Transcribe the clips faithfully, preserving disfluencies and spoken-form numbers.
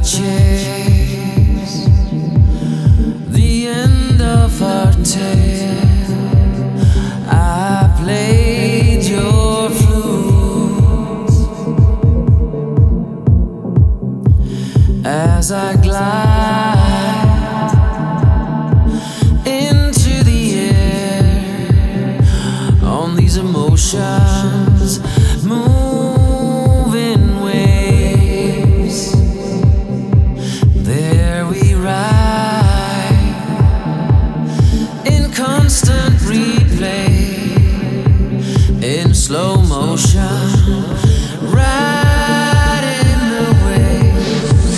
chase the end of our tale. I played your flute as I glide into the air on these emotions, moving waves. There we ride in constant replay, in slow motion, riding the wave,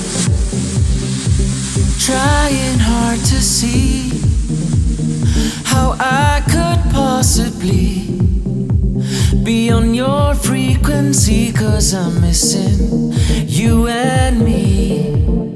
trying hard to see how I could possibly be on your frequency, 'cause I'm missing you and me.